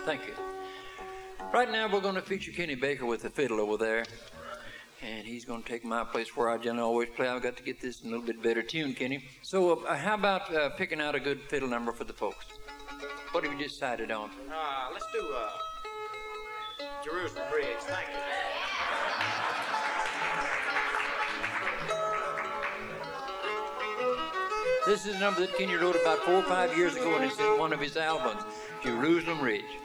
Thank you. Right now we're going to feature Kenny Baker with the fiddle over there. And he's going to take my place where I generally always play. I've got to get this in a little bit better tune, Kenny. So how about picking out a good fiddle number for the folks? What have you decided on? Let's do Jerusalem Bridge. Thank you. This is a number that Kenny wrote about 4 or 5 years ago, and it's in one of his albums, Jerusalem Ridge.